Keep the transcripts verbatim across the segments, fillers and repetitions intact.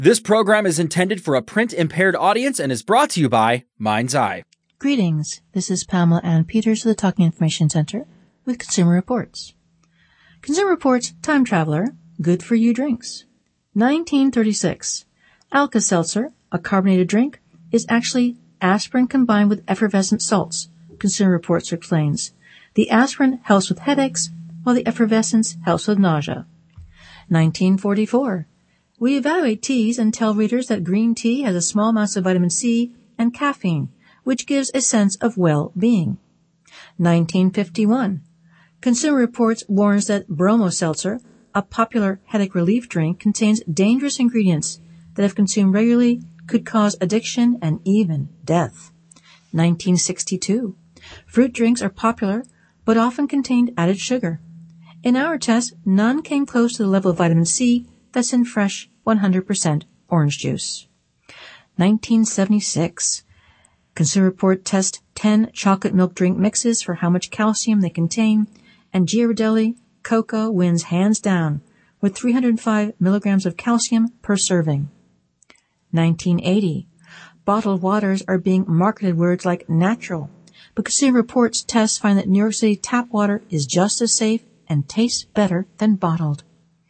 This program is intended for a print-impaired audience and is brought to you by Mind's Eye. Greetings. This is Pamela Ann Peters of the Talking Information Center with Consumer Reports. Consumer Reports Time Traveler, Good For You Drinks. nineteen thirty-six. Alka-Seltzer, a carbonated drink, is actually aspirin combined with effervescent salts, Consumer Reports explains. The aspirin helps with headaches, while the effervescence helps with nausea. nineteen forty-four. We evaluate teas and tell readers that green tea has a small amounts of vitamin C and caffeine, which gives a sense of well-being. nineteen fifty-one. Consumer Reports warns that Bromo Seltzer, a popular headache relief drink, contains dangerous ingredients that, if consumed regularly, could cause addiction and even death. nineteen sixty-two. Fruit drinks are popular, but often contained added sugar. In our test, none came close to the level of vitamin C that's in fresh one hundred percent orange juice. nineteen seventy-six. Consumer Report test ten chocolate milk drink mixes for how much calcium they contain, and Ghirardelli Cocoa wins hands down with three hundred five milligrams of calcium per serving. nineteen eighty. Bottled waters are being marketed words like natural, but Consumer Reports tests find that New York City tap water is just as safe and tastes better than bottled.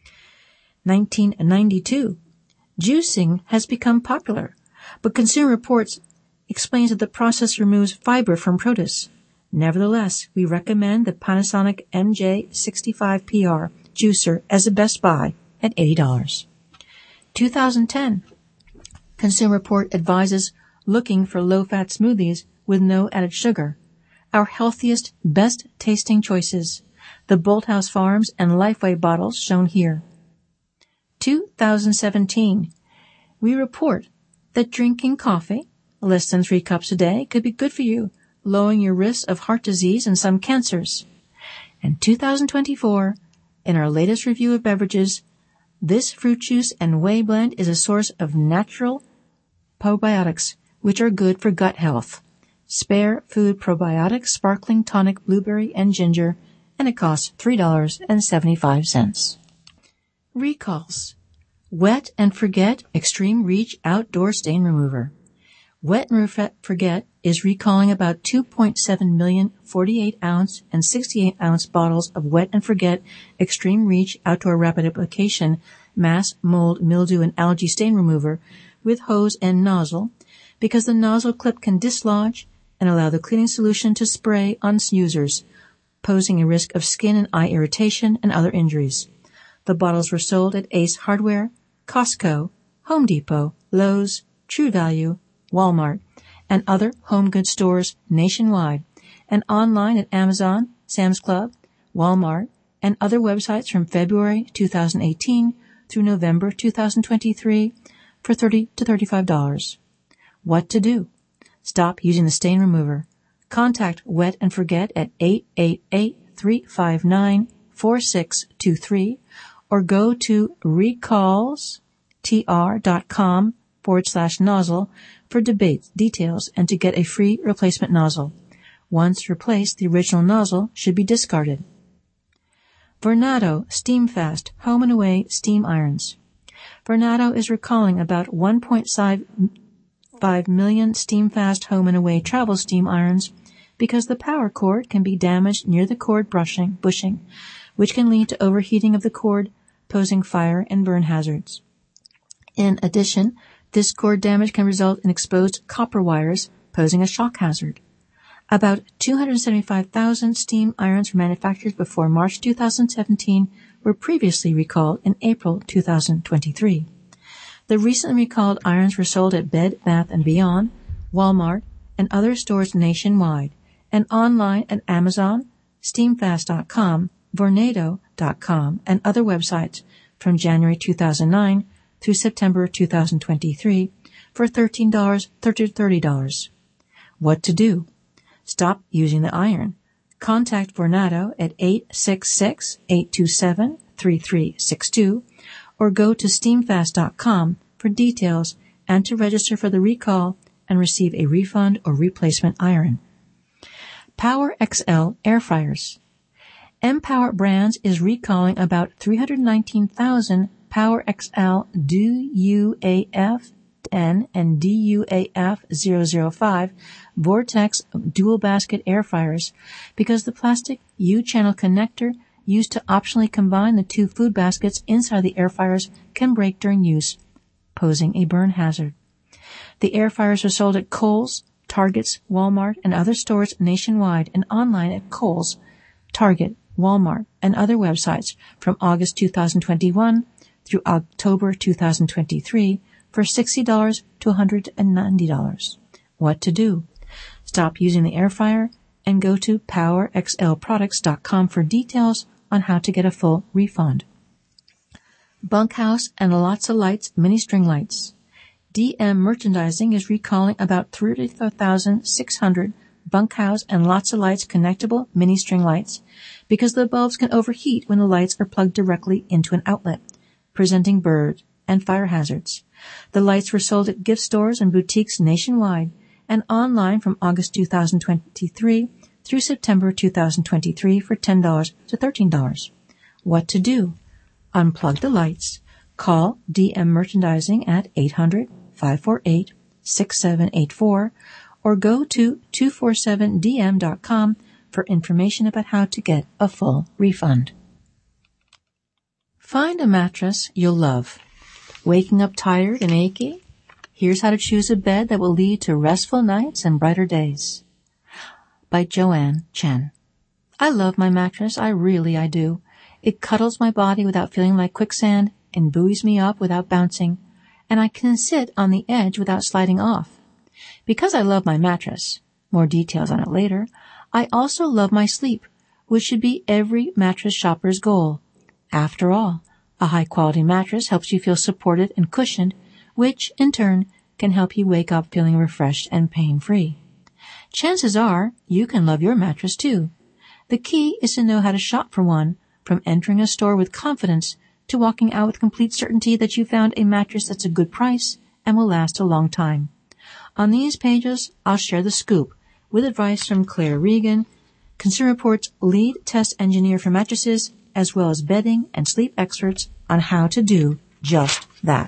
nineteen ninety-two. Juicing has become popular, but Consumer Reports explains that the process removes fiber from produce. Nevertheless, we recommend the Panasonic M J sixty-five P R juicer as a best buy at eighty dollars. two thousand ten. Consumer Report advises looking for low-fat smoothies with no added sugar. Our healthiest, best-tasting choices, the Bolthouse Farms and Lifeway bottles shown here. two thousand seventeen. We report that drinking coffee, less than three cups a day, could be good for you, lowering your risk of heart disease and some cancers. And two thousand twenty-four, in our latest review of beverages, this fruit juice and whey blend is a source of natural probiotics, which are good for gut health. Spare Food Probiotics Sparkling Tonic Blueberry and Ginger, and it costs three dollars and seventy-five cents. Recalls. Wet and Forget Extreme Reach Outdoor Stain Remover. Wet and Forget is recalling about two point seven million forty-eight ounce and sixty-eight ounce bottles of Wet and Forget Extreme Reach Outdoor Rapid Application Mass Mold, Mildew, and Algae Stain Remover with hose and nozzle, because the nozzle clip can dislodge and allow the cleaning solution to spray on users, posing a risk of skin and eye irritation and other injuries. The bottles were sold at Ace Hardware, Costco, Home Depot, Lowe's, True Value, Walmart, and other home goods stores nationwide, and online at Amazon, Sam's Club, Walmart, and other websites from February two thousand eighteen through November two thousand twenty-three for thirty to thirty-five dollars. What to do? Stop using the stain remover. Contact Wet and Forget at eight eight eight, three five nine, four six two three or go to recallstr.com forward slash nozzle for debate details and to get a free replacement nozzle. Once replaced, the original nozzle should be discarded. Vornado Steam Fast Home and Away Steam Irons. Vornado is recalling about one point five million Steam Fast Home and Away travel steam irons because the power cord can be damaged near the cord brushing, bushing, which can lead to overheating of the cord, posing fire and burn hazards. In addition, this cord damage can result in exposed copper wires, posing a shock hazard. About two hundred seventy-five thousand steam irons manufactured before March two thousand seventeen were previously recalled in April two thousand twenty-three. The recently recalled irons were sold at Bed Bath and Beyond, Walmart, and other stores nationwide, and online at Amazon, steamfast dot com, vornado dot com, and other websites from January two thousand nine through September two thousand twenty-three for thirteen dollars to thirty dollars. What to do? Stop using the iron. Contact Vornado at eight six six, eight two seven, three three six two or go to steamfast dot com for details and to register for the recall and receive a refund or replacement iron. Power X L Air Fryers. Empower Brands is recalling about three hundred nineteen thousand Power X L D U A F N and D U A F zero zero five Vortex dual basket air fryers because the plastic U-channel connector used to optionally combine the two food baskets inside the air fryers can break during use, posing a burn hazard. The air fryers are sold at Kohl's, Target's, Walmart, and other stores nationwide and online at Kohl's, Target, Walmart, and other websites from August two thousand twenty-one through October two thousand twenty-three for sixty dollars to one hundred ninety dollars. What to do? Stop using the air fryer and go to power x l products dot com for details on how to get a full refund. Bunkhouse and Lots of Lights mini string lights. D M Merchandising is recalling about thirty-four thousand six hundred Bunkhouse and Lots of Lights connectable mini string lights because the bulbs can overheat when the lights are plugged directly into an outlet, presenting bird and fire hazards. The lights were sold at gift stores and boutiques nationwide and online from August two thousand twenty-three through September two thousand twenty-three for ten dollars to thirteen dollars. What to do? Unplug the lights. Call D M Merchandising at eight hundred, five four eight, six seven eight four or go to two forty-seven d m dot com for information about how to get a full refund. Find a mattress you'll love. Waking up tired and achy? Here's how to choose a bed that will lead to restful nights and brighter days. By Joanne Chen. I love my mattress. I really, I do. It cuddles my body without feeling like quicksand and buoys me up without bouncing, and I can sit on the edge without sliding off. Because I love my mattress, more details on it later, I also love my sleep, which should be every mattress shopper's goal. After all, a high-quality mattress helps you feel supported and cushioned, which, in turn, can help you wake up feeling refreshed and pain-free. Chances are you can love your mattress, too. The key is to know how to shop for one, from entering a store with confidence to walking out with complete certainty that you found a mattress that's a good price and will last a long time. On these pages, I'll share the scoop with advice from Claire Regan, Consumer Reports lead test engineer for mattresses, as well as bedding and sleep experts on how to do just that.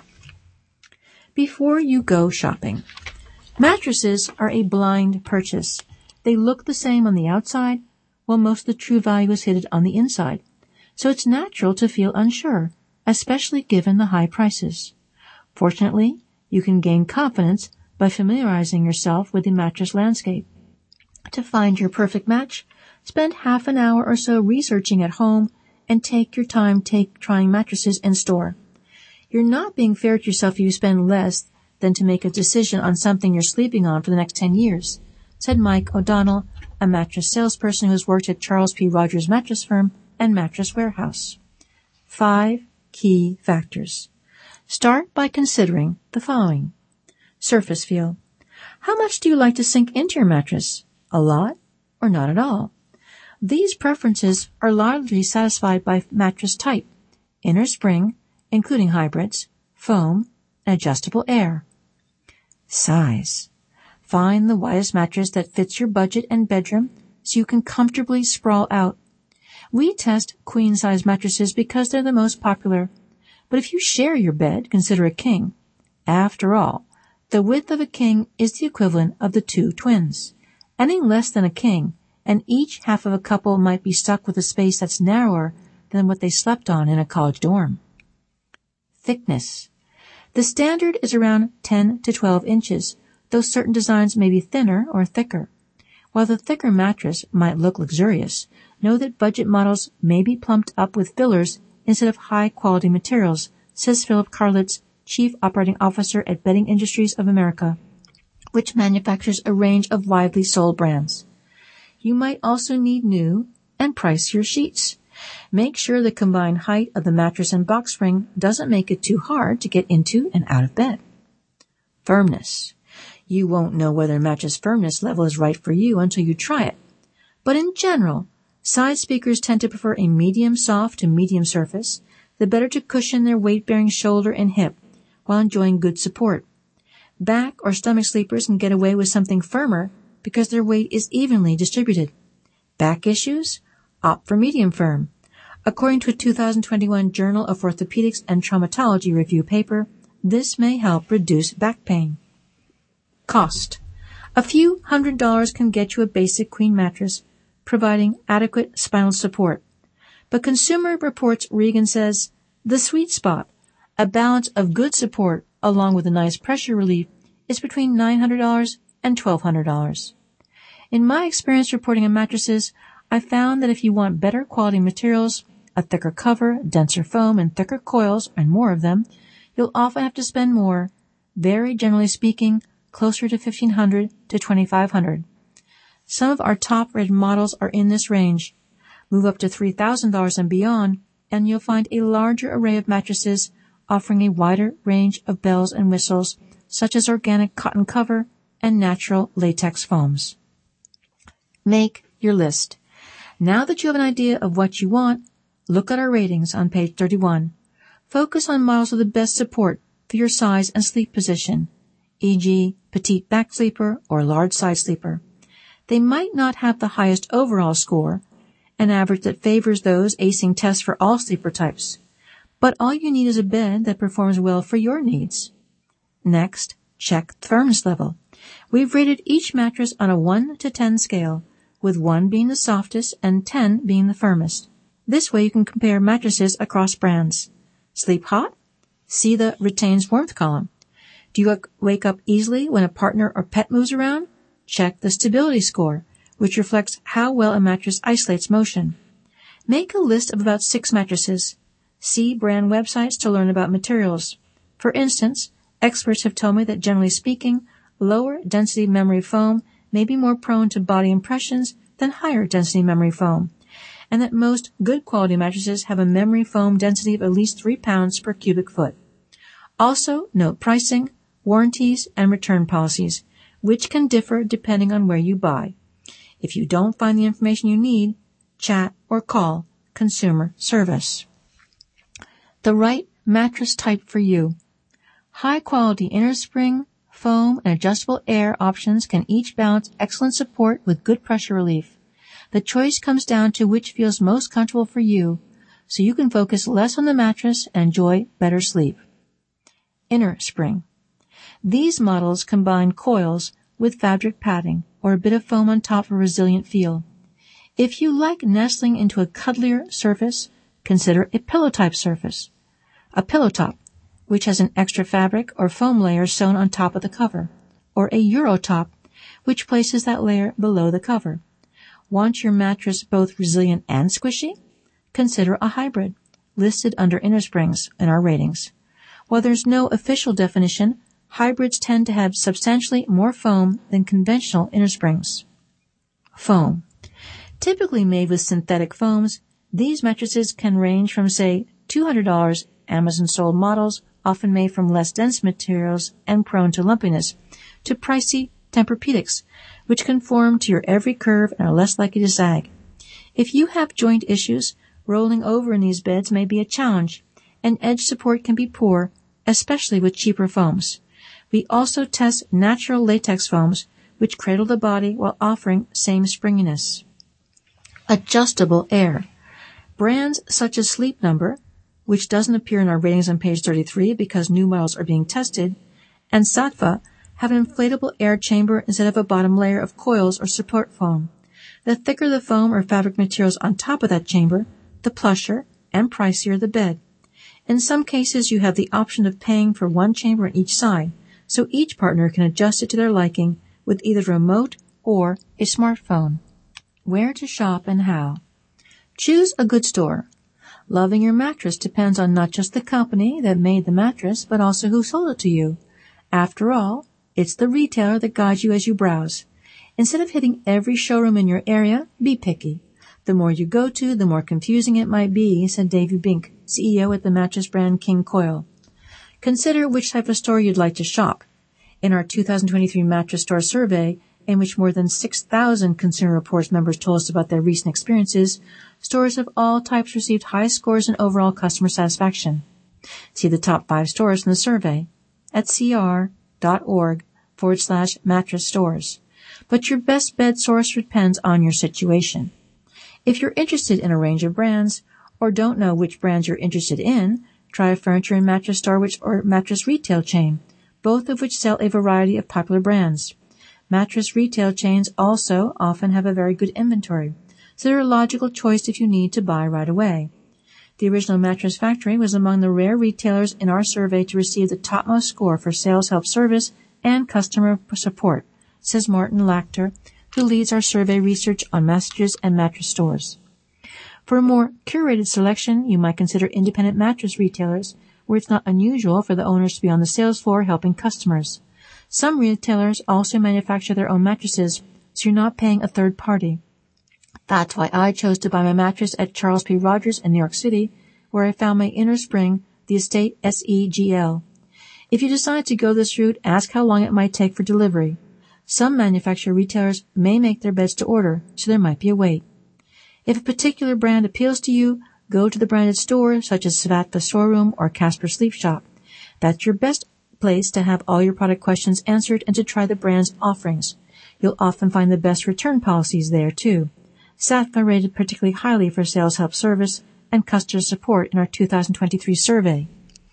Before you go shopping, mattresses are a blind purchase. They look the same on the outside, while most of the true value is hidden on the inside. So it's natural to feel unsure, especially given the high prices. Fortunately, you can gain confidence by familiarizing yourself with the mattress landscape. To find your perfect match, spend half an hour or so researching at home and take your time take trying mattresses in store. You're not being fair to yourself if you spend less than to make a decision on something you're sleeping on for the next ten years, said Mike O'Donnell, a mattress salesperson who has worked at Charles P. Rogers Mattress Firm and Mattress Warehouse. Five key factors. Start by considering the following. Surface feel. How much do you like to sink into your mattress? A lot or not at all? These preferences are largely satisfied by mattress type, inner spring, including hybrids, foam, and adjustable air. Size. Find the widest mattress that fits your budget and bedroom so you can comfortably sprawl out. We test queen-size mattresses because they're the most popular. But if you share your bed, consider a king. After all, the width of a king is the equivalent of the two twins. Anything less than a king, and each half of a couple might be stuck with a space that's narrower than what they slept on in a college dorm. Thickness. The standard is around ten to twelve inches, though certain designs may be thinner or thicker. While the thicker mattress might look luxurious, know that budget models may be plumped up with fillers instead of high-quality materials, says Philip Carlitz, Chief Operating Officer at Bedding Industries of America, which manufactures a range of widely sold brands. You might also need new and pricier sheets. Make sure the combined height of the mattress and box spring doesn't make it too hard to get into and out of bed. Firmness. You won't know whether a mattress firmness level is right for you until you try it. But in general, side speakers tend to prefer a medium soft to medium surface, the better to cushion their weight-bearing shoulder and hip while enjoying good support. Back or stomach sleepers can get away with something firmer because their weight is evenly distributed. Back issues? Opt for medium firm. According to a two thousand twenty-one Journal of Orthopedics and Traumatology review paper, this may help reduce back pain. Cost. A few hundred dollars can get you a basic queen mattress, providing adequate spinal support. But Consumer Reports Regan says, the sweet spot, a balance of good support along with a nice pressure relief, is between nine hundred dollars and twelve hundred dollars. In my experience reporting on mattresses, I found that if you want better quality materials, a thicker cover, denser foam, and thicker coils, and more of them, you'll often have to spend more, very generally speaking, closer to fifteen hundred dollars to twenty-five hundred dollars. Some of our top-rated models are in this range. Move up to three thousand dollars and beyond, and you'll find a larger array of mattresses offering a wider range of bells and whistles, such as organic cotton cover and natural latex foams. Make your list. Now that you have an idea of what you want, look at our ratings on page thirty-one. Focus on models with the best support for your size and sleep position, for example, petite back sleeper or large side sleeper. They might not have the highest overall score, an average that favors those acing tests for all sleeper types, but all you need is a bed that performs well for your needs. Next, check the firmness level. We've rated each mattress on a one to ten scale, with one being the softest and ten being the firmest. This way you can compare mattresses across brands. Sleep hot? See the retains warmth column. Do you wake up easily when a partner or pet moves around? Check the stability score, which reflects how well a mattress isolates motion. Make a list of about six mattresses. See brand websites to learn about materials. For instance, experts have told me that generally speaking, lower density memory foam may be more prone to body impressions than higher density memory foam, and that most good quality mattresses have a memory foam density of at least three pounds per cubic foot. Also, note pricing, warranties, and return policies, which can differ depending on where you buy. If you don't find the information you need, chat or call Consumer Service. The right mattress type for you. High-quality inner spring, foam, and adjustable air options can each balance excellent support with good pressure relief. The choice comes down to which feels most comfortable for you, so you can focus less on the mattress and enjoy better sleep. Inner spring. These models combine coils with fabric padding or a bit of foam on top for a resilient feel. If you like nestling into a cuddlier surface, consider a pillow-type surface. A pillow top, which has an extra fabric or foam layer sewn on top of the cover, or a Euro top, which places that layer below the cover. Want your mattress both resilient and squishy? Consider a hybrid, listed under innersprings in our ratings. While there's no official definition, hybrids tend to have substantially more foam than conventional innersprings. Foam. Typically made with synthetic foams, these mattresses can range from, say, two hundred dollars Amazon-sold models, often made from less dense materials and prone to lumpiness, to pricey Tempur-Pedics, which conform to your every curve and are less likely to sag. If you have joint issues, rolling over in these beds may be a challenge, and edge support can be poor, especially with cheaper foams. We also test natural latex foams, which cradle the body while offering same springiness. Adjustable air. Brands such as Sleep Number, which doesn't appear in our ratings on page thirty-three because new models are being tested, and Saatva have an inflatable air chamber instead of a bottom layer of coils or support foam. The thicker the foam or fabric materials on top of that chamber, the plusher and pricier the bed. In some cases, you have the option of paying for one chamber on each side, so each partner can adjust it to their liking with either a remote or a smartphone. Where to shop and how. Choose a good store. Loving your mattress depends on not just the company that made the mattress, but also who sold it to you. After all, it's the retailer that guides you as you browse. Instead of hitting every showroom in your area, be picky. The more you go to, the more confusing it might be, said Davey Bink, C E O at the mattress brand King Coil. Consider which type of store you'd like to shop. In our two thousand twenty-three Mattress Store Survey, in which more than six thousand Consumer Reports members told us about their recent experiences, stores of all types received high scores in overall customer satisfaction. See the top five stores in the survey at cr.org forward slash mattress stores. But your best bed source depends on your situation. If you're interested in a range of brands, or don't know which brands you're interested in, try a furniture and mattress store which, or mattress retail chain, both of which sell a variety of popular brands. Mattress retail chains also often have a very good inventory, so they're a logical choice if you need to buy right away. The original Mattress Factory was among the rare retailers in our survey to receive the topmost score for sales help service and customer support, says Martin Lachter, who leads our survey research on mattresses and mattress stores. For a more curated selection, you might consider independent mattress retailers, where it's not unusual for the owners to be on the sales floor helping customers. Some retailers also manufacture their own mattresses, so you're not paying a third party. That's why I chose to buy my mattress at Charles P. Rogers in New York City, where I found my inner spring, the Estate S E G L. If you decide to go this route, ask how long it might take for delivery. Some manufacturer retailers may make their beds to order, so there might be a wait. If a particular brand appeals to you, go to the branded stores such as Savatva Storeroom or Casper Sleep Shop. That's your best place to have all your product questions answered and to try the brand's offerings. You'll often find the best return policies there, too. Sattva rated particularly highly for sales help service and customer support in our two thousand twenty-three survey.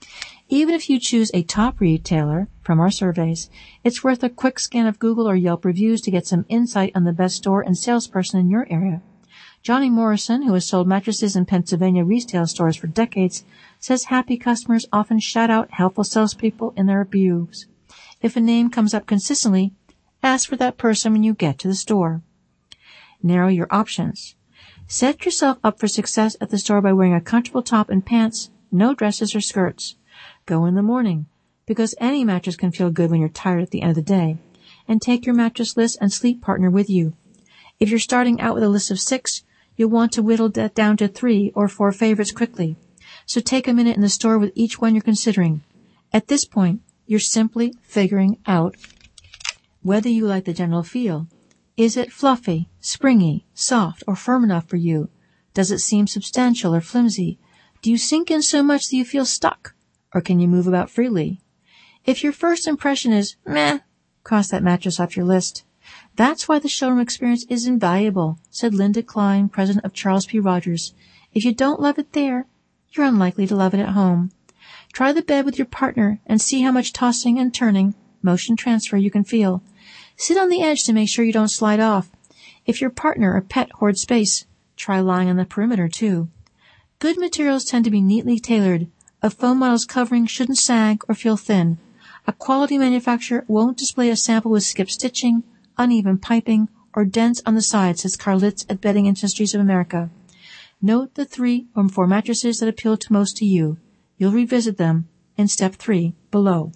Even if you choose a top retailer from our surveys, it's worth a quick scan of Google or Yelp reviews to get some insight on the best store and salesperson in your area. Johnny Morrison, who has sold mattresses in Pennsylvania retail stores for decades, says happy customers often shout out helpful salespeople in their reviews. If a name comes up consistently, ask for that person when you get to the store. Narrow your options. Set yourself up for success at the store by wearing a comfortable top and pants, no dresses or skirts. Go in the morning, because any mattress can feel good when you're tired at the end of the day, and take your mattress list and sleep partner with you. If you're starting out with a list of six, you'll want to whittle that down to three or four favorites quickly. So take a minute in the store with each one you're considering. At this point, you're simply figuring out whether you like the general feel. Is it fluffy, springy, soft, or firm enough for you? Does it seem substantial or flimsy? Do you sink in so much that you feel stuck? Or can you move about freely? If your first impression is meh, cross that mattress off your list. That's why the showroom experience is invaluable, said Linda Klein, president of Charles P. Rogers. If you don't love it there, you're unlikely to love it at home. Try the bed with your partner and see how much tossing and turning, motion transfer, you can feel. Sit on the edge to make sure you don't slide off. If your partner or pet hoard space, try lying on the perimeter too. Good materials tend to be neatly tailored. A foam model's covering shouldn't sag or feel thin. A quality manufacturer won't display a sample with skip stitching, uneven piping, or dents on the sides, says Carlitz at Bedding Industries of America. Note the three or four mattresses that appeal to most to you. You'll revisit them in step three below.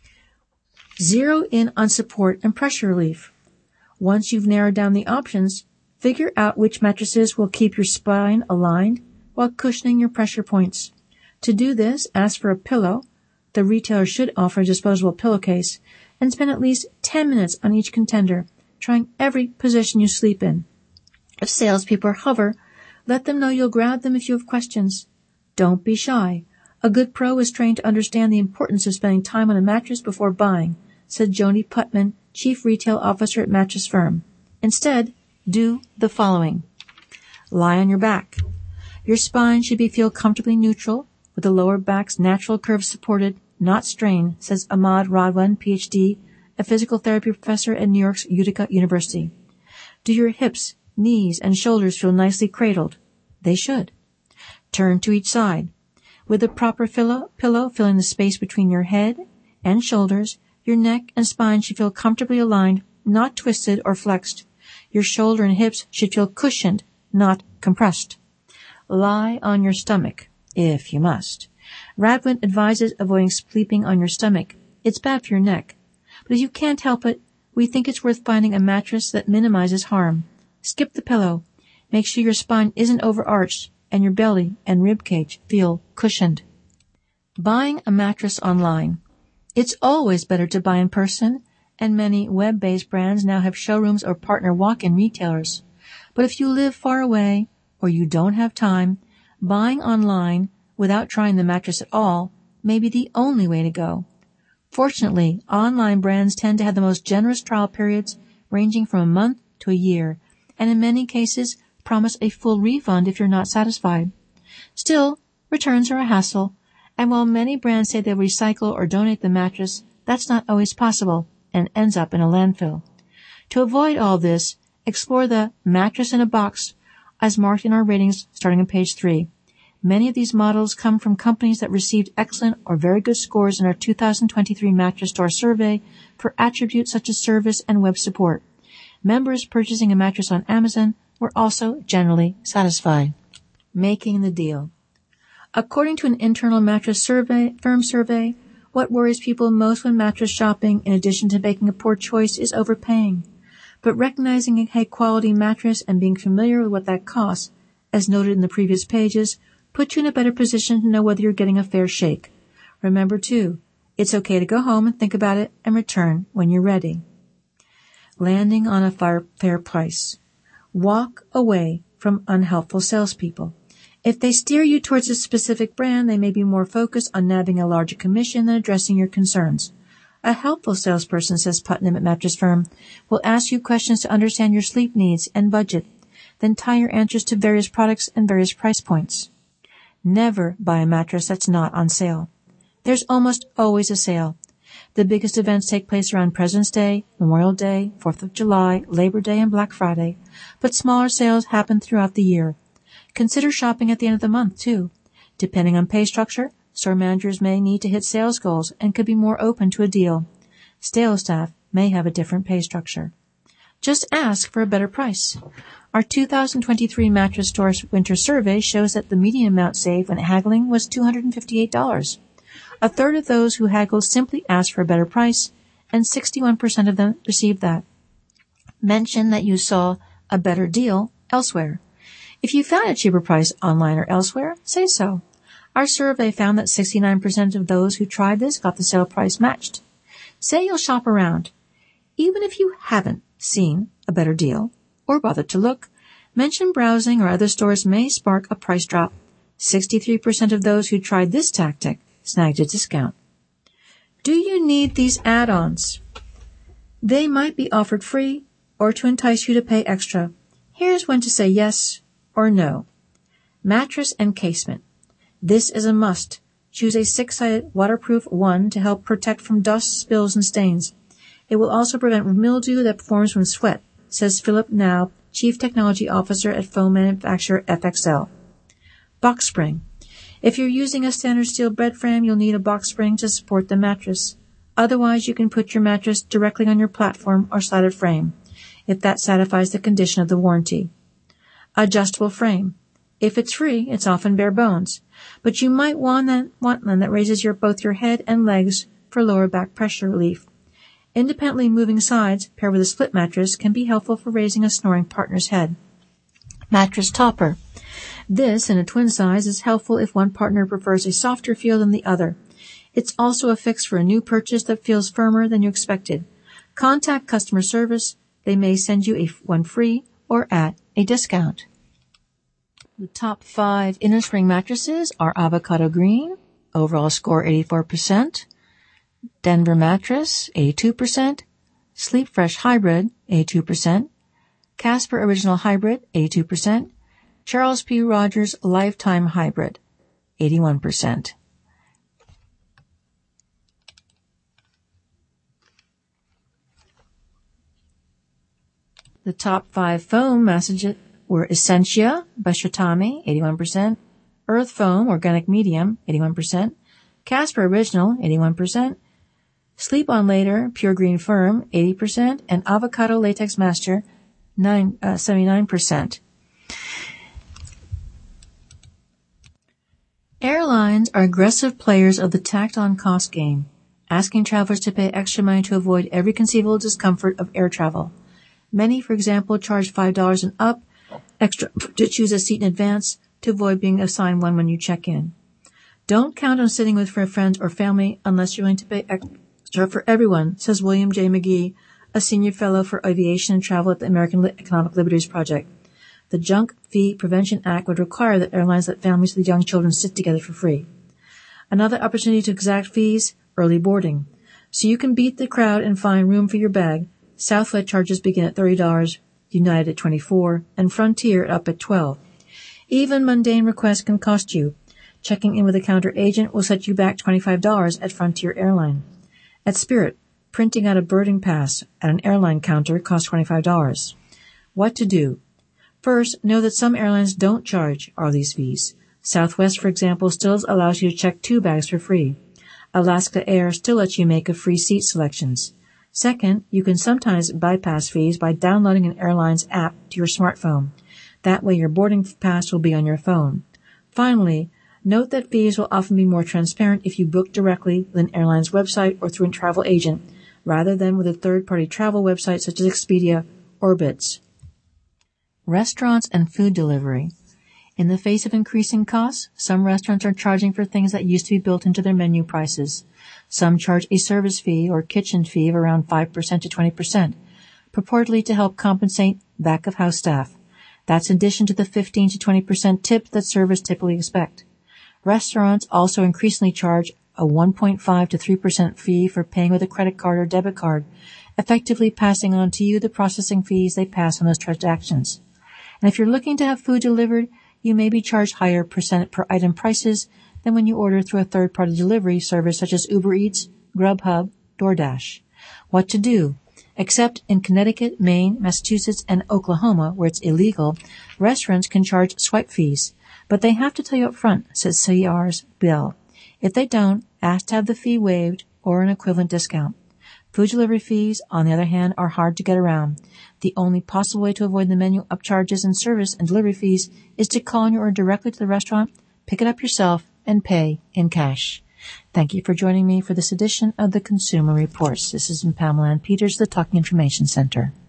Zero in on support and pressure relief. Once you've narrowed down the options, figure out which mattresses will keep your spine aligned while cushioning your pressure points. To do this, ask for a pillow. The retailer should offer a disposable pillowcase, and spend at least ten minutes on each contender, trying every position you sleep in. If salespeople hover, let them know you'll grab them if you have questions. Don't be shy. A good pro is trained to understand the importance of spending time on a mattress before buying, said Joni Putman, Chief Retail Officer at Mattress Firm. Instead, do the following. Lie on your back. Your spine should be feel comfortably neutral, with the lower back's natural curves supported, not strained, says Ahmad Radwan, P H D, a physical therapy professor at New York's Utica University. Do your hips, knees, and shoulders feel nicely cradled? They should. Turn to each side. With the proper pillow, pillow filling the space between your head and shoulders, your neck and spine should feel comfortably aligned, not twisted or flexed. Your shoulder and hips should feel cushioned, not compressed. Lie on your stomach, if you must. Radwan advises avoiding sleeping on your stomach. It's bad for your neck. But if you can't help it, we think it's worth finding a mattress that minimizes harm. Skip the pillow. Make sure your spine isn't overarched and your belly and rib cage feel cushioned. Buying a mattress online. It's always better to buy in person, and many web-based brands now have showrooms or partner walk-in retailers. But if you live far away or you don't have time, buying online without trying the mattress at all may be the only way to go. Fortunately, online brands tend to have the most generous trial periods ranging from a month to a year, and in many cases promise a full refund if you're not satisfied. Still, returns are a hassle, and while many brands say they'll recycle or donate the mattress, that's not always possible and ends up in a landfill. To avoid all this, explore the mattress in a box as marked in our ratings starting on page three. Many of these models come from companies that received excellent or very good scores in our two thousand twenty-three Mattress Store survey for attributes such as service and web support. Members purchasing a mattress on Amazon were also generally satisfied. Making the deal. According to an internal mattress survey, firm survey, what worries people most when mattress shopping, in addition to making a poor choice, is overpaying. But recognizing a high-quality mattress and being familiar with what that costs, as noted in the previous pages, puts you in a better position to know whether you're getting a fair shake. Remember, too, it's okay to go home and think about it and return when you're ready. Landing on a fair, fair price. Walk away from unhelpful salespeople. If they steer you towards a specific brand, they may be more focused on nabbing a larger commission than addressing your concerns. A helpful salesperson, says Putnam at Mattress Firm, will ask you questions to understand your sleep needs and budget, then tie your answers to various products and various price points. Never buy a mattress that's not on sale. There's almost always a sale. The biggest events take place around President's Day, Memorial Day, fourth of July, Labor Day, and Black Friday, but smaller sales happen throughout the year. Consider shopping at the end of the month, too. Depending on pay structure, store managers may need to hit sales goals and could be more open to a deal. Sales staff may have a different pay structure. Just ask for a better price. Our two thousand twenty-three Mattress Store Winter Survey shows that the median amount saved when haggling was two hundred fifty-eight dollars. A third of those who haggled simply asked for a better price, and sixty-one percent of them received that. Mention that you saw a better deal elsewhere. If you found a cheaper price online or elsewhere, say so. Our survey found that sixty-nine percent of those who tried this got the sale price matched. Say you'll shop around. Even if you haven't seen a better deal or bothered to look, mention browsing or other stores may spark a price drop. sixty-three percent of those who tried this tactic snagged a discount. Do you need these add-ons? They might be offered free or to entice you to pay extra. Here's when to say yes or no. Mattress encasement. This is a must. Choose a six-sided waterproof one to help protect from dust, spills, and stains. It will also prevent mildew that forms from sweat, says Philip Now, Chief Technology Officer at foam manufacturer F X L. Box spring. If you're using a standard steel bed frame, you'll need a box spring to support the mattress. Otherwise, you can put your mattress directly on your platform or slatted frame, if that satisfies the condition of the warranty. Adjustable frame. If it's free, it's often bare bones, but you might want, that, want one that raises your, both your head and legs for lower back pressure relief. Independently moving sides, paired with a split mattress, can be helpful for raising a snoring partner's head. Mattress topper. This, in a twin size, is helpful if one partner prefers a softer feel than the other. It's also a fix for a new purchase that feels firmer than you expected. Contact customer service. They may send you a one free or at a discount. The top five innerspring mattresses are Avocado Green, overall score eighty-four percent, Denver Mattress, eighty-two percent, Sleep Fresh Hybrid, eighty-two percent, Casper Original Hybrid, eighty-two percent, Charles P. Rogers Lifetime Hybrid, eighty-one percent. The top five foam mattresses were Essentia by Shatami, eighty-one percent, Earth Foam Organic Medium, eighty-one percent, Casper Original, eighty-one percent, Sleep On Later Pure Green Firm, eighty percent, and Avocado Latex Master, nine, uh, seventy-nine percent. Airlines are aggressive players of the tacked-on cost game, asking travelers to pay extra money to avoid every conceivable discomfort of air travel. Many, for example, charge five dollars and up extra to choose a seat in advance to avoid being assigned one when you check in. Don't count on sitting with friends or family unless you're willing to pay extra for everyone, says William J. McGee, a senior fellow for aviation and travel at the American Economic Liberties Project. The Junk Fee Prevention Act would require that airlines let families with young children sit together for free. Another opportunity to exact fees, early boarding. So you can beat the crowd and find room for your bag. Southwest charges begin at thirty dollars, United at twenty-four dollars, and Frontier up at twelve dollars. Even mundane requests can cost you. Checking in with a counter agent will set you back twenty-five dollars at Frontier Airline. At Spirit, printing out a boarding pass at an airline counter costs twenty-five dollars. What to do? First, know that some airlines don't charge all these fees. Southwest, for example, still allows you to check two bags for free. Alaska Air still lets you make a free seat selections. Second, you can sometimes bypass fees by downloading an airline's app to your smartphone. That way your boarding pass will be on your phone. Finally, note that fees will often be more transparent if you book directly with an airline's website or through a travel agent, rather than with a third-party travel website such as Expedia or Bits. Restaurants and food delivery. In the face of increasing costs, some restaurants are charging for things that used to be built into their menu prices. Some charge a service fee or kitchen fee of around five percent to twenty percent, purportedly to help compensate back-of-house staff. That's in addition to the fifteen to twenty percent tip that servers typically expect. Restaurants also increasingly charge a one point five to three percent fee for paying with a credit card or debit card, effectively passing on to you the processing fees they pass on those transactions. And if you're looking to have food delivered, you may be charged higher percent per item prices than when you order through a third-party delivery service such as Uber Eats, Grubhub, DoorDash. What to do? Except in Connecticut, Maine, Massachusetts, and Oklahoma, where it's illegal, restaurants can charge swipe fees, but they have to tell you up front, says C R's bill. If they don't, ask to have the fee waived or an equivalent discount. Food delivery fees, on the other hand, are hard to get around. The only possible way to avoid the menu upcharges and service and delivery fees is to call on your order directly to the restaurant, pick it up yourself, and pay in cash. Thank you for joining me for this edition of the Consumer Reports. This is Pamela Ann Peters, the Talking Information Center.